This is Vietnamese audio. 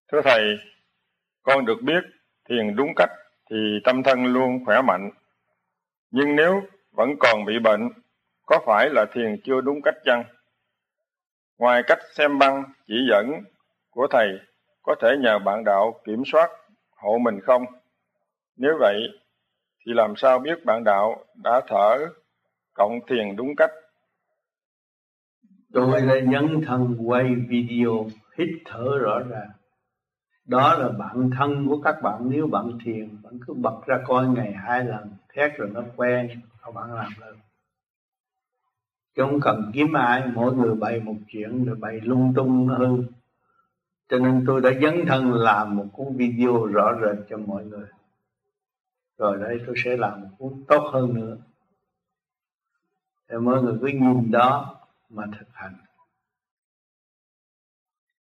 Thưa Thầy, con được biết thiền đúng cách thì tâm thân luôn khỏe mạnh. Nhưng nếu vẫn còn bị bệnh, có phải là thiền chưa đúng cách chăng? Ngoài cách xem băng chỉ dẫn của Thầy, có thể nhờ bạn đạo kiểm soát hộ mình không? Nếu vậy, thì làm sao biết bạn đạo đã thở cộng thiền đúng cách? Tôi đã dấn thân quay video hít thở rõ ràng. Đó là bạn thân của các bạn. Nếu bạn thiền, bạn cứ bật ra coi ngày 2 lần, thét rồi nó quen, các bạn làm được. Chứ không cần kiếm ai, mỗi người bày một chuyện rồi bày lung tung nó hư. Cho nên tôi đã dấn thân làm một cuốn video rõ rệt cho mọi người. Rồi đây tôi sẽ làm một cuốn tốt hơn nữa. Để mọi người cứ nhìn đó mà thực hành.